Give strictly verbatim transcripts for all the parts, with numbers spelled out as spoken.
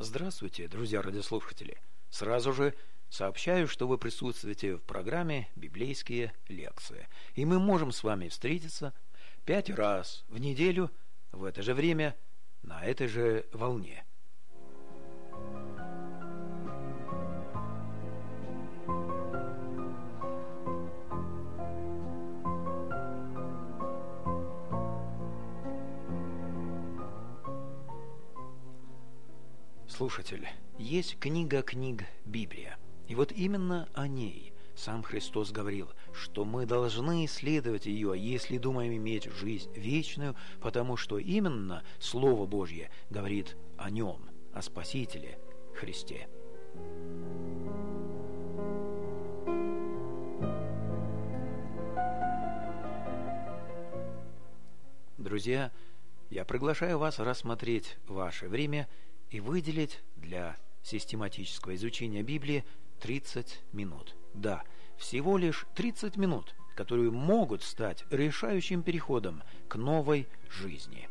Здравствуйте, друзья радиослушатели! Сразу же сообщаю, что вы присутствуете в программе «Библейские лекции». И мы можем с вами встретиться пять раз в неделю в это же время на этой же волне. Слушатель, есть книга книг Библия. И вот именно о ней сам Христос говорил, что мы должны исследовать ее, если думаем иметь жизнь вечную, потому что именно Слово Божье говорит о нем, о Спасителе Христе. Друзья, я приглашаю вас рассмотреть ваше время и выделить для систематического изучения Библии тридцать минут. Да, всего лишь тридцать минут, которые могут стать решающим переходом к новой жизни.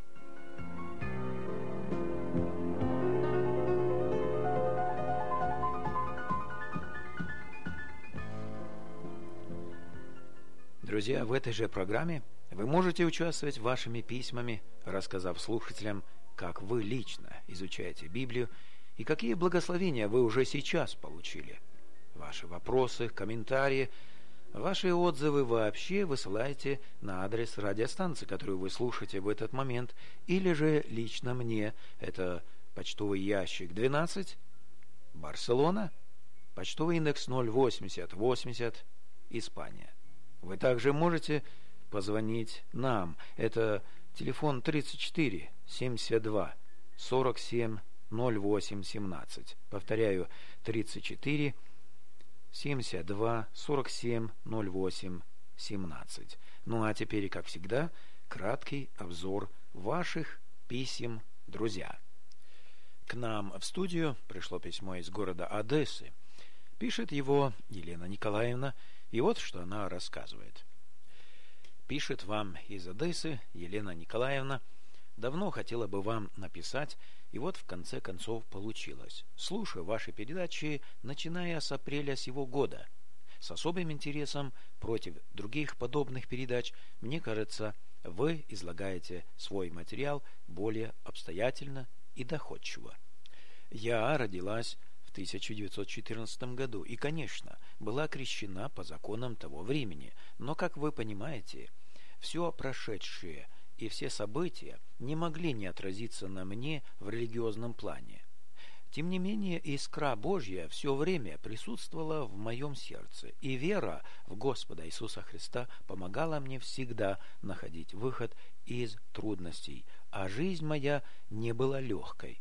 Друзья, в этой же программе вы можете участвовать вашими письмами, рассказав слушателям, как вы лично изучаете Библию и какие благословения вы уже сейчас получили. Ваши вопросы, комментарии, ваши отзывы вообще высылайте на адрес радиостанции, которую вы слушаете в этот момент, или же лично мне. Это почтовый ящик двенадцать, Барселона, почтовый индекс ноль восемьдесят восемьдесят, Испания. Вы также можете позвонить нам. Это телефон тридцать четыре семьдесят два сорок семь ноль восемь семнадцать. Повторяю, тридцать четыре семьдесят два сорок семь ноль восемь семнадцать. Ну а теперь, как всегда, краткий обзор ваших писем, друзья. К нам в студию пришло письмо из города Одессы. Пишет его Елена Николаевна, и вот что она рассказывает. Пишет вам из Одессы Елена Николаевна. Давно хотела бы вам написать, и вот в конце концов получилось. Слушаю ваши передачи, начиная с апреля сего года. С особым интересом против других подобных передач, мне кажется, вы излагаете свой материал более обстоятельно и доходчиво. Я родилась в тысяча девятьсот четырнадцатом году и, конечно, была крещена по законам того времени, но, как вы понимаете, все прошедшее и все события не могли не отразиться на мне в религиозном плане. Тем не менее, искра Божья все время присутствовала в моем сердце, и вера в Господа Иисуса Христа помогала мне всегда находить выход из трудностей, а жизнь моя не была легкой.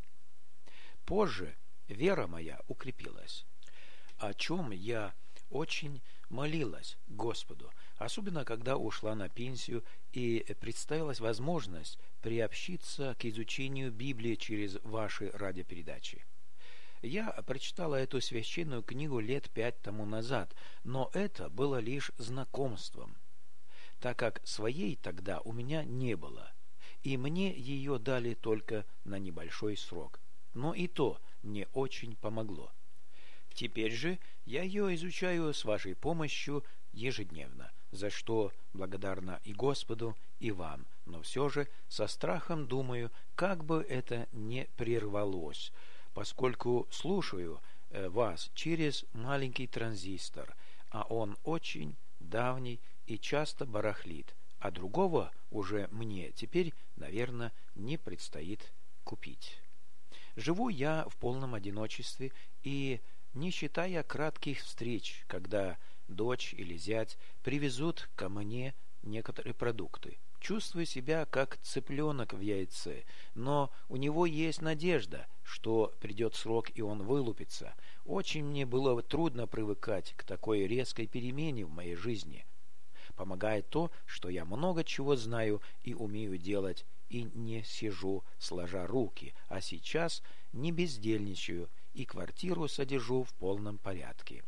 Позже вера моя укрепилась, о чем я очень молилась Господу, особенно когда ушла на пенсию и представилась возможность приобщиться к изучению Библии через ваши радиопередачи. Я прочитала эту священную книгу лет пять тому назад, но это было лишь знакомством, так как своей тогда у меня не было, и мне ее дали только на небольшой срок, но и то мне очень помогло. Теперь же я ее изучаю с вашей помощью ежедневно, за что благодарна и Господу, и вам, но все же со страхом думаю, как бы это не прервалось, поскольку слушаю э, вас через маленький транзистор, а он очень давний и часто барахлит, а другого уже мне теперь, наверное, не предстоит купить. Живу я в полном одиночестве и не считая кратких встреч, когда дочь или зять привезут ко мне некоторые продукты. Чувствую себя как цыпленок в яйце, но у него есть надежда, что придет срок и он вылупится. Очень мне было трудно привыкать к такой резкой перемене в моей жизни. Помогает то, что я много чего знаю и умею делать, и не сижу сложа руки, а сейчас не бездельничаю и квартиру содержу в полном порядке.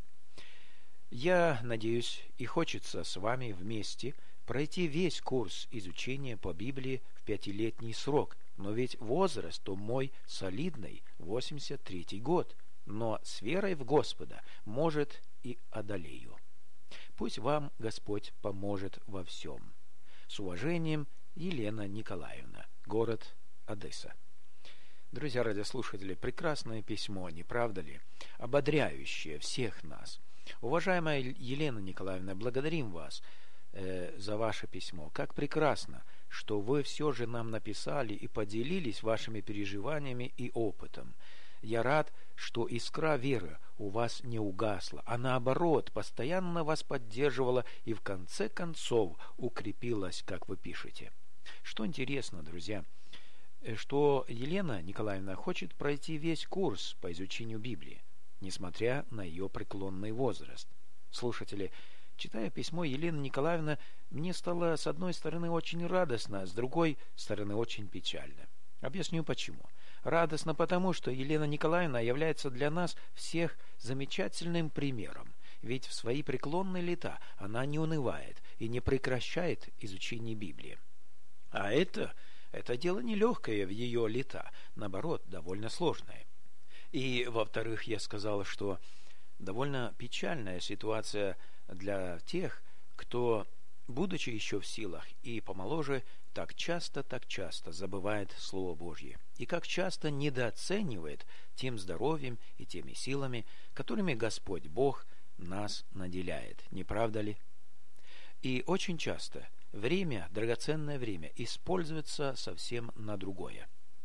Я надеюсь и хочется с вами вместе пройти весь курс изучения по Библии в пятилетний срок, но ведь возраст-то мой солидный, восемьдесят третий год, но с верой в Господа, может, и одолею. Пусть вам Господь поможет во всем. С уважением, Елена Николаевна, город Одесса. Друзья радиослушатели, прекрасное письмо, не правда ли? Ободряющее всех нас. Уважаемая Елена Николаевна, благодарим вас э, за ваше письмо. Как прекрасно, что вы все же нам написали и поделились вашими переживаниями и опытом. Я рад, что искра веры у вас не угасла, а наоборот, постоянно вас поддерживала и в конце концов укрепилась, как вы пишете. Что интересно, друзья, что Елена Николаевна хочет пройти весь курс по изучению Библии, несмотря на ее преклонный возраст. Слушатели, читая письмо Елены Николаевны, мне стало с одной стороны очень радостно, с другой стороны очень печально. Объясню почему. Радостно потому, что Елена Николаевна является для нас всех замечательным примером, ведь в свои преклонные лета она не унывает и не прекращает изучение Библии. А это, это дело нелегкое в ее лета, наоборот, довольно сложное. И, во-вторых, я сказал, что довольно печальная ситуация для тех, кто, будучи еще в силах и помоложе, так часто, так часто забывает Слово Божье, и как часто недооценивает тем здоровьем и теми силами, которыми Господь Бог нас наделяет, не правда ли? И очень часто время, драгоценное время, используется совсем на другое.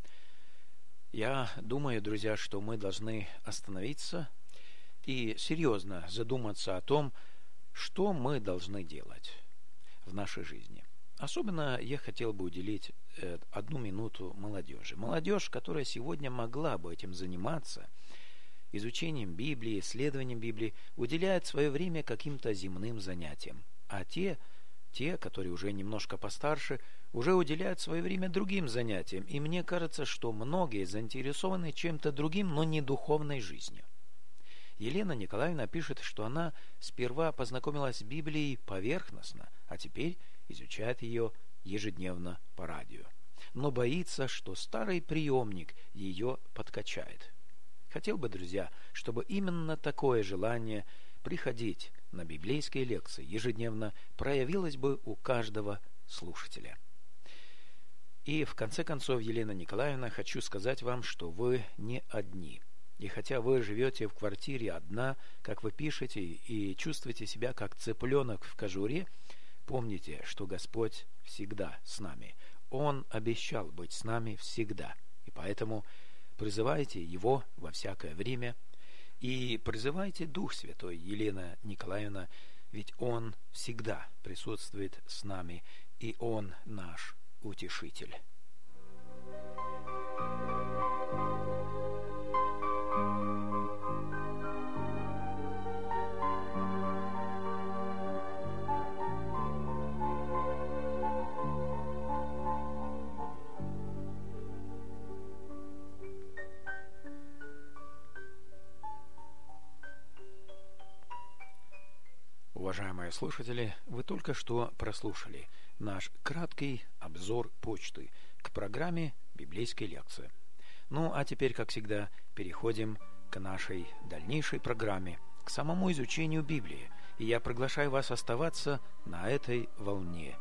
Я думаю, друзья, что мы должны остановиться и серьезно задуматься о том, что мы должны делать в нашей жизни. Особенно я хотел бы уделить одну минуту молодежи. Молодежь, которая сегодня могла бы этим заниматься, изучением Библии, исследованием Библии, уделяет свое время каким-то земным занятиям. А те, те, которые уже немножко постарше, уже уделяют свое время другим занятиям. И мне кажется, что многие заинтересованы чем-то другим, но не духовной жизнью. Елена Николаевна пишет, что она сперва познакомилась с Библией поверхностно, а теперь изучает ее ежедневно по радио. Но боится, что старый приемник ее подкачает. Хотел бы, друзья, чтобы именно такое желание приходить на библейские лекции ежедневно проявилось бы у каждого слушателя. И в конце концов, Елена Николаевна, хочу сказать вам, что вы не одни. И хотя вы живете в квартире одна, как вы пишете, и чувствуете себя как цыпленок в кожуре, помните, что Господь всегда с нами. Он обещал быть с нами всегда. И поэтому призывайте Его во всякое время. И призывайте Дух Святой, Елена Николаевна, ведь Он всегда присутствует с нами, и Он наш утешитель. Уважаемые слушатели, вы только что прослушали наш краткий обзор почты к программе «Библейские лекции». Ну, а теперь, как всегда, переходим к нашей дальнейшей программе, к самому изучению Библии. И я приглашаю вас оставаться на этой волне.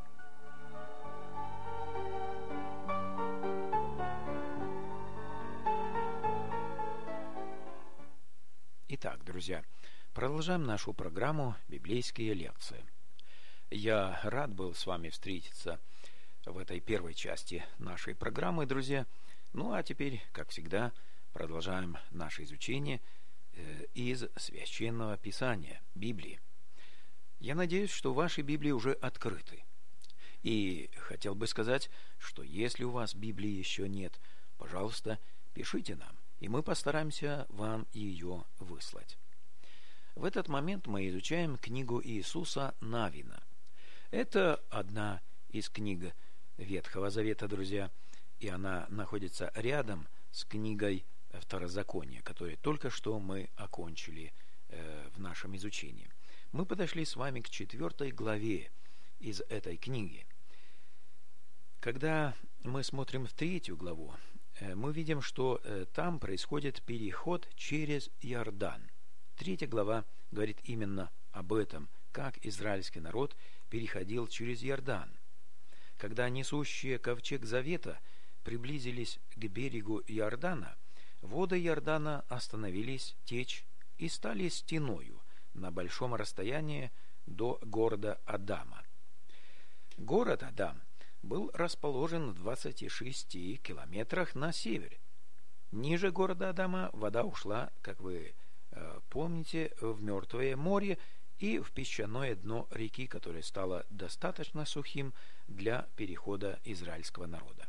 Итак, друзья, продолжаем нашу программу «Библейские лекции». Я рад был с вами встретиться в этой первой части нашей программы, друзья. Ну, а теперь, как всегда, продолжаем наше изучение из Священного Писания, Библии. Я надеюсь, что ваши Библии уже открыты. И хотел бы сказать, что если у вас Библии еще нет, пожалуйста, пишите нам, и мы постараемся вам ее выслать. В этот момент мы изучаем книгу Иисуса Навина. Это одна из книг Ветхого Завета, друзья, и она находится рядом с книгой Второзакония, которую только что мы окончили э, в нашем изучении. Мы подошли с вами к четвертой главе из этой книги. Когда мы смотрим в третью главу, мы видим, что там происходит переход через Иордан. Третья глава говорит именно об этом, как израильский народ переходил через Иордан. Когда несущие ковчег завета приблизились к берегу Иордана, воды Иордана остановились течь и стали стеною на большом расстоянии до города Адама. Город Адам был расположен в двадцати шести километрах на север. Ниже города Адама вода ушла, как вы э, помните, в Мертвое море и в песчаное дно реки, которое стало достаточно сухим для перехода израильского народа.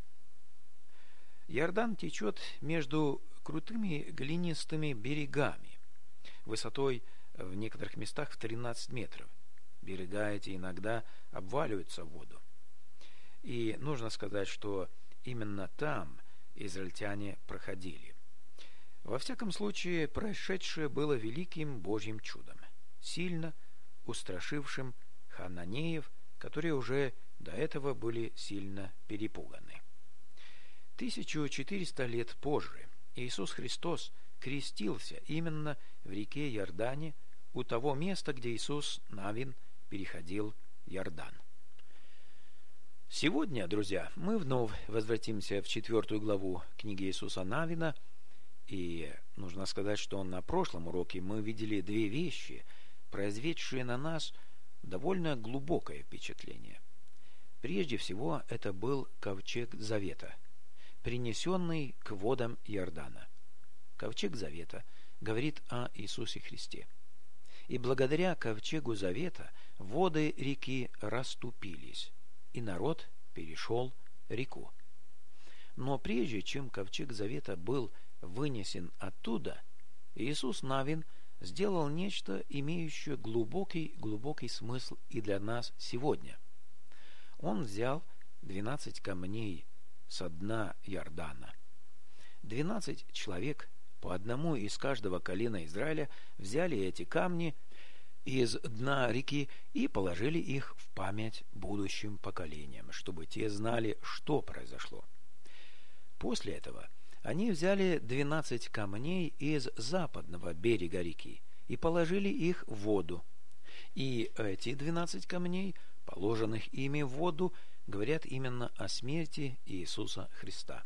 Иордан течет между крутыми глинистыми берегами, высотой в некоторых местах в тринадцать метров. Берега эти иногда обваливаются в воду. И нужно сказать, что именно там израильтяне проходили. Во всяком случае, происшедшее было великим Божьим чудом, сильно устрашившим хананеев, которые уже до этого были сильно перепуганы. тысяча четыреста лет позже Иисус Христос крестился именно в реке Иордане, у того места, где Иисус Навин переходил Иордан. Сегодня, друзья, мы вновь возвратимся в четвертую главу книги Иисуса Навина, и нужно сказать, что на прошлом уроке мы видели две вещи, произведшие на нас довольно глубокое впечатление. Прежде всего, это был ковчег завета, принесенный к водам Иордана. Ковчег завета говорит о Иисусе Христе. И благодаря ковчегу завета воды реки расступились, и народ перешел реку. Но прежде чем ковчег завета был вынесен оттуда, Иисус Навин сделал нечто, имеющее глубокий-глубокий смысл и для нас сегодня. Он взял двенадцать камней со дна Иордана. Двенадцать человек, по одному из каждого колена Израиля, взяли эти камни из дна реки и положили их в память будущим поколениям, чтобы те знали, что произошло. После этого они взяли двенадцать камней из западного берега реки и положили их в воду. И эти двенадцать камней, положенных ими в воду, говорят именно о смерти Иисуса Христа.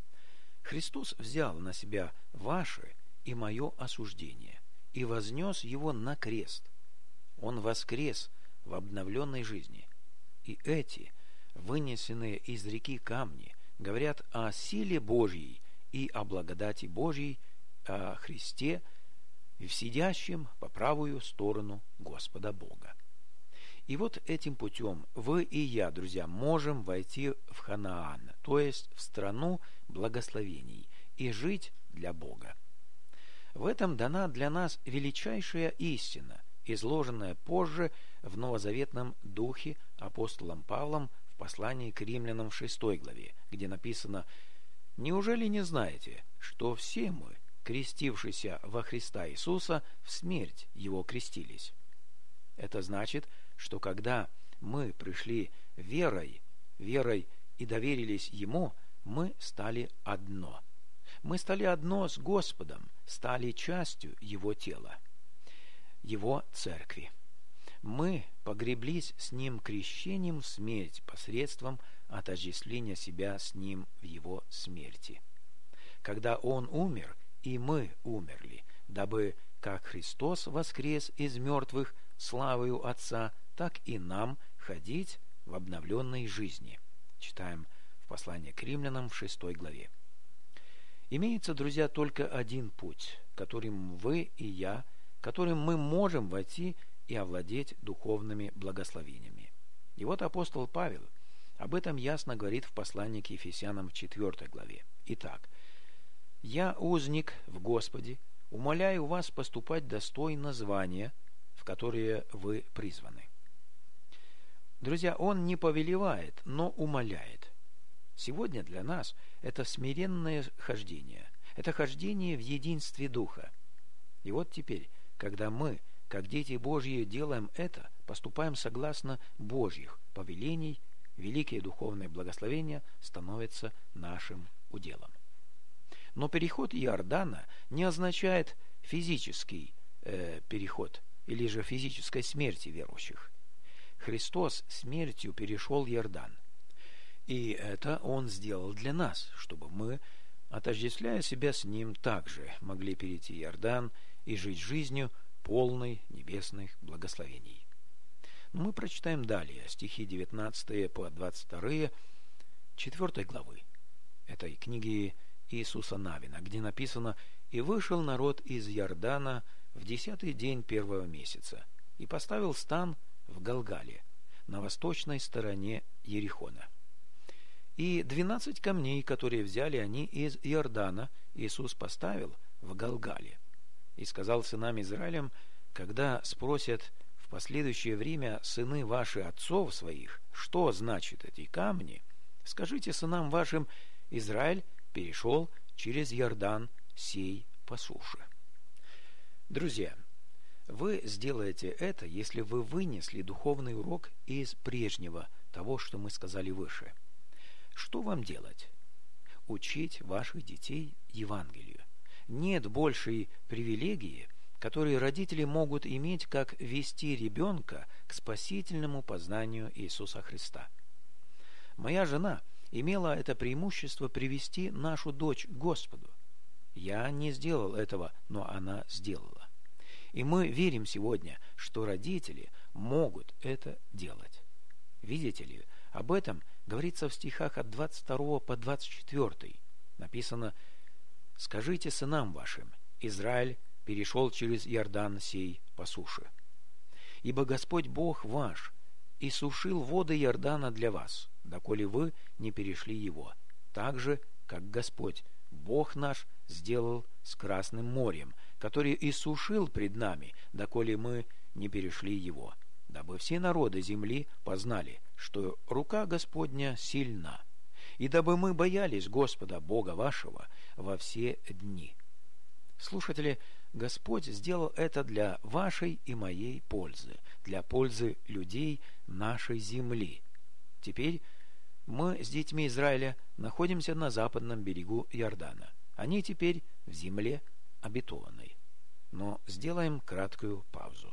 Христос взял на себя ваше и мое осуждение и вознес его на крест. Он воскрес в обновленной жизни. И эти, вынесенные из реки камни, говорят о силе Божьей и о благодати Божьей, о Христе, в сидящем по правую сторону Господа Бога. И вот этим путем вы и я, друзья, можем войти в Ханаан, то есть в страну благословений, и жить для Бога. В этом дана для нас величайшая истина, изложенная позже в новозаветном духе апостолом Павлом в послании к римлянам в шестой главе, где написано: «Неужели не знаете, что все мы, крестившиеся во Христа Иисуса, в смерть Его крестились?» Это значит, что когда мы пришли верой, верой и доверились Ему, мы стали одно. Мы стали одно с Господом, стали частью Его тела, Его церкви. Мы погреблись с Ним крещением в смерть посредством отождествления себя с Ним в Его смерти. Когда Он умер, и мы умерли, дабы, как Христос воскрес из мертвых славою Отца, так и нам ходить в обновленной жизни. Читаем в послании к римлянам в шестой главе. Имеется, друзья, только один путь, которым вы и я, которым мы можем войти и овладеть духовными благословениями. И вот апостол Павел об этом ясно говорит в послании к Ефесянам в четвёртой главе. Итак, «Я, узник в Господе, умоляю вас поступать достойно звания, в которое вы призваны». Друзья, он не повелевает, но умоляет. Сегодня для нас это смиренное хождение, это хождение в единстве Духа. И вот теперь, когда мы, как дети Божьи, делаем это, поступаем согласно Божьих повелений, великие духовные благословения становятся нашим уделом. Но переход Иордана не означает физический э, переход или же физической смерти верующих. Христос смертью перешел Иордан. И это Он сделал для нас, чтобы мы, отождествляя себя с Ним, также могли перейти Иордан и жить жизнью полной небесных благословений. Но мы прочитаем далее стихи девятнадцатые по двадцать вторые четвёртой главы этой книги Иисуса Навина, где написано: «И вышел народ из Иордана в десятый день первого месяца, и поставил стан в Галгале, на восточной стороне Ерихона. И двенадцать камней, которые взяли они из Иордана, Иисус поставил в Галгале. И сказал сынам Израилем: когда спросят в последующее время сыны ваши отцов своих, что значит эти камни, скажите сынам вашим: Израиль перешел через Иордан сей по суше». Друзья, вы сделаете это, если вы вынесли духовный урок из прежнего, того, что мы сказали выше. Что вам делать? Учить ваших детей Евангелию. Нет большей привилегии, которые родители могут иметь, как вести ребенка к спасительному познанию Иисуса Христа. Моя жена имела это преимущество привести нашу дочь к Господу. Я не сделал этого, но она сделала. И мы верим сегодня, что родители могут это делать. Видите ли, об этом говорится в стихах от двадцать второго по двадцать четвёртый. Написано: «Скажите сынам вашим: Израиль перешел через Иордан сей по суше. Ибо Господь Бог ваш иссушил воды Иордана для вас, доколе вы не перешли его, так же, как Господь Бог наш сделал с Красным морем, который иссушил пред нами, доколе мы не перешли его, дабы все народы земли познали, что рука Господня сильна, и дабы мы боялись Господа Бога вашего во все дни». Слушатели, Господь сделал это для вашей и моей пользы, для пользы людей нашей земли. Теперь мы с детьми Израиля находимся на западном берегу Иордана. Они теперь в земле обетованной. Но сделаем краткую паузу.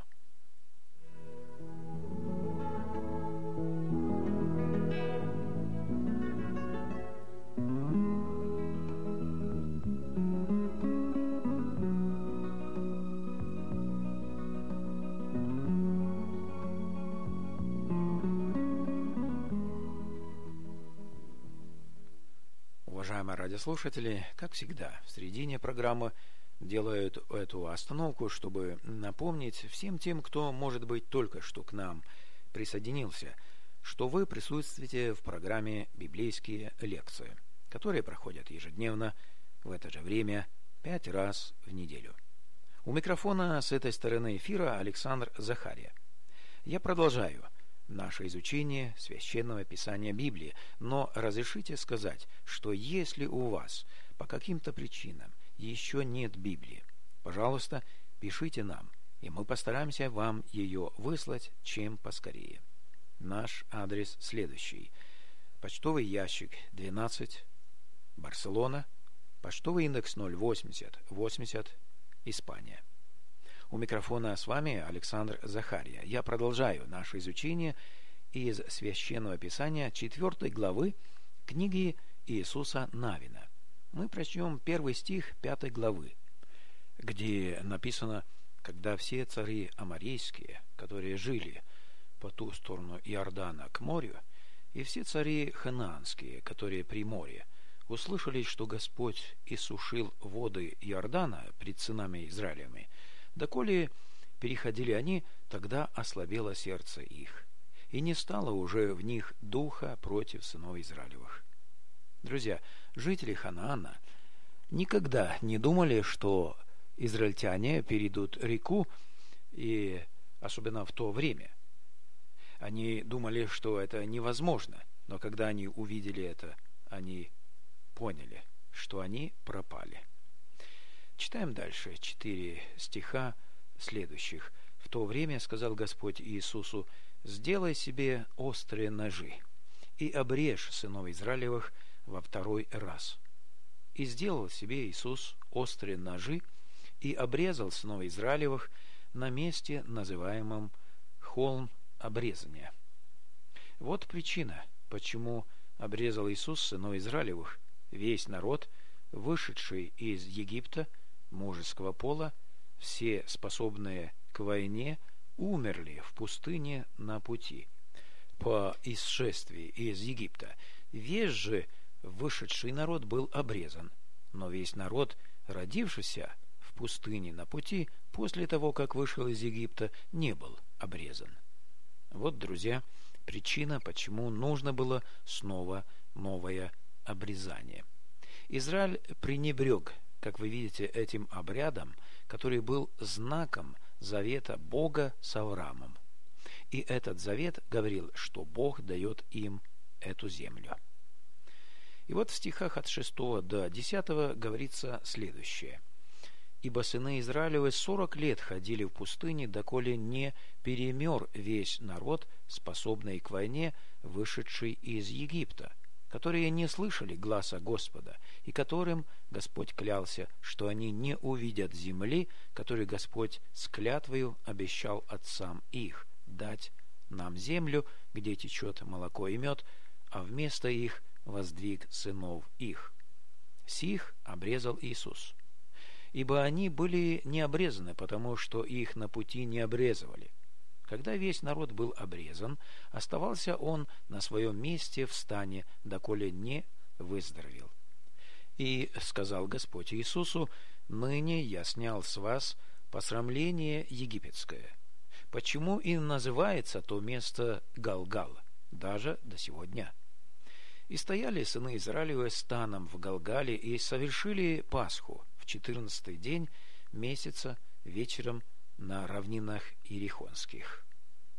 Уважаемые радиослушатели, как всегда, в середине программы делают эту остановку, чтобы напомнить всем тем, кто, может быть, только что к нам присоединился, что вы присутствуете в программе «Библейские лекции», которые проходят ежедневно в это же время пять раз в неделю. У микрофона с этой стороны эфира Александр Захария. Я продолжаю наше изучение Священного Писания Библии, но разрешите сказать, что если у вас по каким-то причинам еще нет Библии, пожалуйста, пишите нам, и мы постараемся вам ее выслать чем поскорее. Наш адрес следующий: почтовый ящик двенадцать, Барселона, почтовый индекс ноль восемьдесят восемьдесят, Испания. У микрофона с вами Александр Захария. Я продолжаю наше изучение из Священного Писания четвёртой главы книги Иисуса Навина. Мы прочтем первый стих пятой главы, где написано: «Когда все цари аморейские, которые жили по ту сторону Иордана к морю, и все цари ханаанские, которые при море, услышали, что Господь иссушил воды Иордана пред сынами Израилевыми, доколе переходили они, тогда ослабело сердце их, и не стало уже в них духа против сынов Израилевых». Друзья, жители Ханаана никогда не думали, что израильтяне перейдут реку, и особенно в то время. Они думали, что это невозможно, но когда они увидели это, они поняли, что они пропали. Читаем дальше четыре стиха следующих. «В то время сказал Господь Иисусу: сделай себе острые ножи, и обрежь сынов Израилевых во второй раз. И сделал себе Иисус острые ножи, и обрезал сынов Израилевых на месте, называемом холм обрезания. Вот причина, почему обрезал Иисус сынов Израилевых. Весь народ, вышедший из Египта, мужеского пола, все способные к войне, умерли в пустыне на пути по исшествии из Египта. Весь же вышедший народ был обрезан, но весь народ, родившийся в пустыне на пути, после того, как вышел из Египта, не был обрезан. Вот, друзья, причина, почему нужно было снова новое обрезание. Израиль пренебрег, как вы видите, этим обрядом, который был знаком завета Бога с Авраамом. И этот завет говорил, что Бог дает им эту землю. И вот в стихах от шестого до десятого говорится следующее. «Ибо сыны Израилевы сорок лет ходили в пустыне, доколе не перемер весь народ, способный к войне, вышедший из Египта, которые не слышали гласа Господа, и которым Господь клялся, что они не увидят земли, которую Господь с клятвою обещал отцам их, дать нам землю, где течет молоко и мед, а вместо их воздвиг сынов их. Сих обрезал Иисус. Ибо они были не обрезаны, потому что их на пути не обрезывали. Когда весь народ был обрезан, оставался он на своем месте в стане, доколе не выздоровел. И сказал Господь Иисусу: «Ныне я снял с вас посрамление египетское». Почему и называется то место Галгал, даже до сего дня. И стояли сыны Израилевы станом в Галгале и совершили Пасху в четырнадцатый день месяца вечером на равнинах Иерихонских.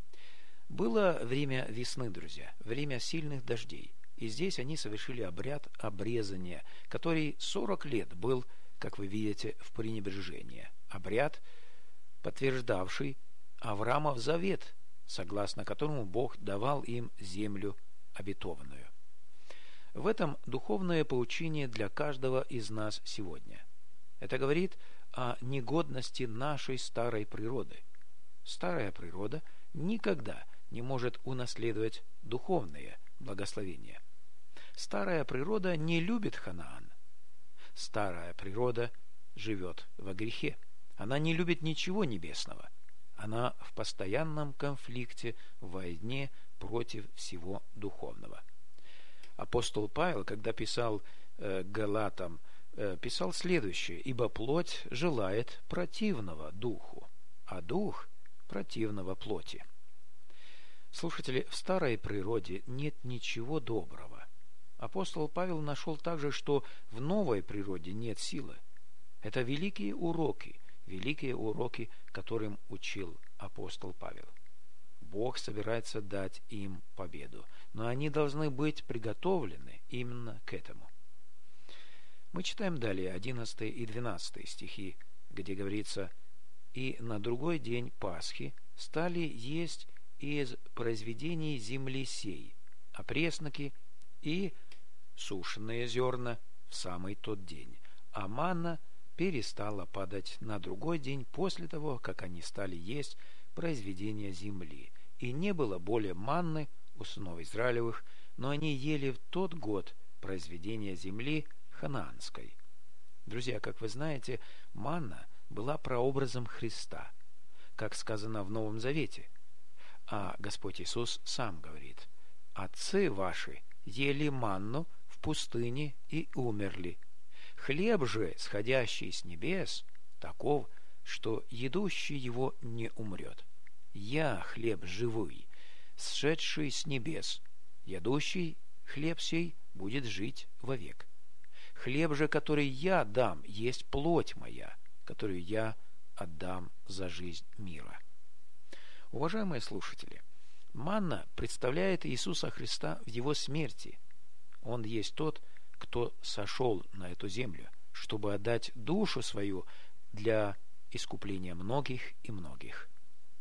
Было время весны, друзья, время сильных дождей, и здесь они совершили обряд обрезания, который сорок лет был, как вы видите, в пренебрежении. Обряд, подтверждавший Авраамов завет, согласно которому Бог давал им землю обетованную. В этом духовное поучение для каждого из нас сегодня. Это говорит о негодности нашей старой природы. Старая природа никогда не может унаследовать духовные благословения. Старая природа не любит Ханаан. Старая природа живет во грехе. Она не любит ничего небесного. Она в постоянном конфликте, в войне против всего духовного. Апостол Павел, когда писал э, Галатам, э, писал следующее: «Ибо плоть желает противного духу, а дух противного плоти». Слушатели, в старой природе нет ничего доброго. Апостол Павел нашел также, что в новой природе нет силы. Это великие уроки, великие уроки, которым учил апостол Павел. Бог собирается дать им победу, но они должны быть приготовлены именно к этому. Мы читаем далее одиннадцатый и двенадцатый стихи, где говорится: «И на другой день Пасхи стали есть из произведений земли сей, опресноки и сушеные зерна в самый тот день, а манна перестала падать на другой день после того, как они стали есть произведения земли, и не было более манны у сынов Израилевых, но они ели в тот год произведения земли ханаанской». Друзья, как вы знаете, манна была прообразом Христа, как сказано в Новом Завете. А Господь Иисус сам говорит: «Отцы ваши ели манну в пустыне и умерли. Хлеб же, сходящий с небес, таков, что едущий его не умрет. Я хлеб живой, сшедший с небес. Ядущий хлеб сей будет жить вовек. Хлеб же, который я дам, есть плоть моя, которую я отдам за жизнь мира». Уважаемые слушатели, манна представляет Иисуса Христа в Его смерти. Он есть тот, кто сошел на эту землю, чтобы отдать душу свою для искупления многих и многих.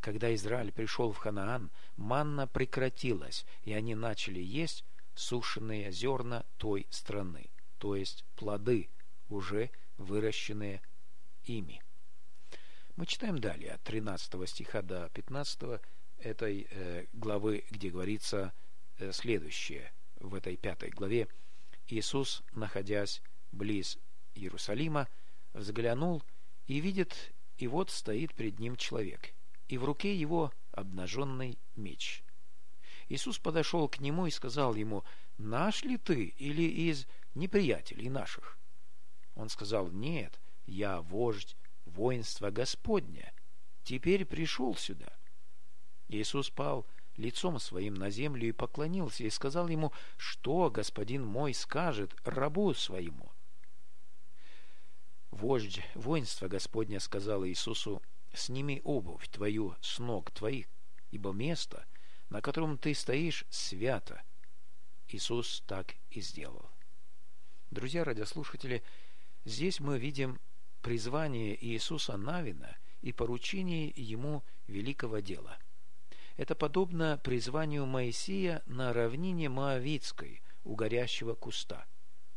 Когда Израиль пришел в Ханаан, манна прекратилась, и они начали есть сушеные зерна той страны, то есть плоды, уже выращенные ими. Мы читаем далее от тринадцатого стиха до пятнадцатого этой э, главы, где говорится э, следующее. В этой пятой главе: Иисус, находясь близ Иерусалима, взглянул и видит, и вот стоит пред ним человек, и в руке его обнаженный меч. Иисус подошел к нему и сказал ему: «Наш ли ты или из неприятелей наших?» Он сказал: «Нет, я вождь воинства Господня, теперь пришел сюда». Иисус пал лицом своим на землю и поклонился, и сказал ему: «Что господин мой скажет рабу своему?» Вождь воинства Господня сказал Иисусу: «Сними обувь твою с ног твоих, ибо место, на котором ты стоишь, свято». Иисус так и сделал. Друзья радиослушатели, здесь мы видим призвание Иисуса Навина и поручение ему великого дела. Это подобно призванию Моисея на равнине Моавитской у горящего куста.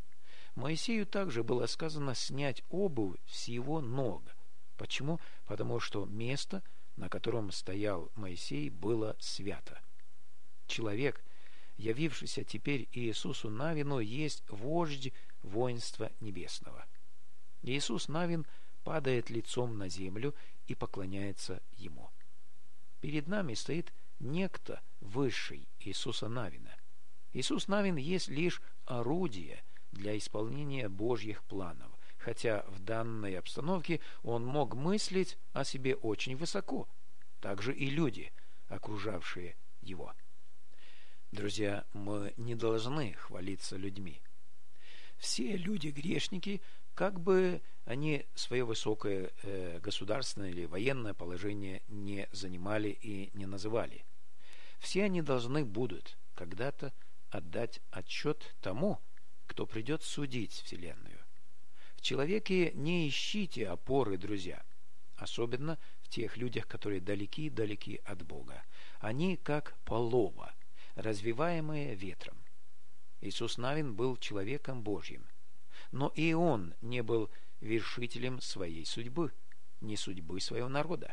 Моисею также было сказано снять обувь с его ног. Почему? Потому что место, на котором стоял Моисей, было свято. Человек, явившийся теперь Иисусу Навину, есть вождь воинства небесного. Иисус Навин падает лицом на землю и поклоняется ему. Перед нами стоит некто высший Иисуса Навина. Иисус Навин есть лишь орудие для исполнения Божьих планов, хотя в данной обстановке он мог мыслить о себе очень высоко, также и люди, окружавшие его. Друзья, мы не должны хвалиться людьми. Все люди-грешники, как бы они свое высокое э, государственное или военное положение не занимали и не называли, все они должны будут когда-то отдать отчет тому, кто придет судить Вселенную. В человеке не ищите опоры, друзья, особенно в тех людях, которые далеки-далеки от Бога. Они как полова, развиваемые ветром. Иисус Навин был человеком Божьим, но и он не был вершителем своей судьбы, не судьбы своего народа.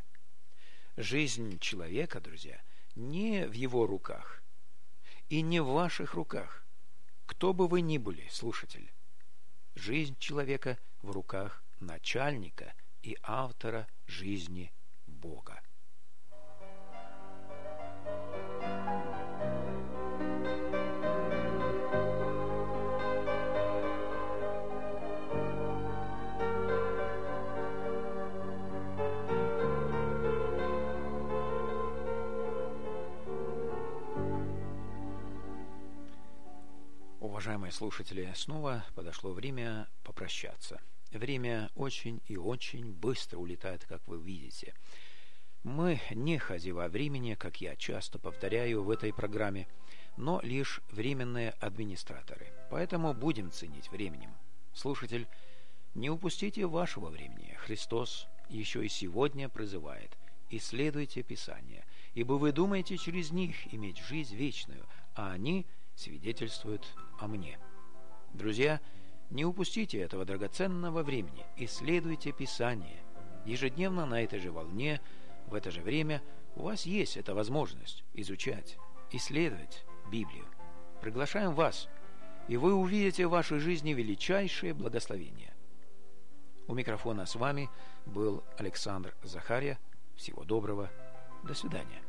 Жизнь человека, друзья, не в его руках и не в ваших руках. Кто бы вы ни были, слушатель, жизнь человека в руках начальника и автора жизни Бога. Уважаемые слушатели, снова подошло время попрощаться. Время очень и очень быстро улетает, как вы видите. Мы не хозяева времени, как я часто повторяю в этой программе, но лишь временные администраторы. Поэтому будем ценить временем. Слушатель, не упустите вашего времени. Христос еще и сегодня призывает: исследуйте Писания, ибо вы думаете через них иметь жизнь вечную, а они свидетельствуют о мне. Друзья, не упустите этого драгоценного времени, исследуйте Писание. Ежедневно на этой же волне, в это же время у вас есть эта возможность изучать, исследовать Библию. Приглашаем вас, и вы увидите в вашей жизни величайшее благословение. У микрофона с вами был Александр Захария. Всего доброго. До свидания.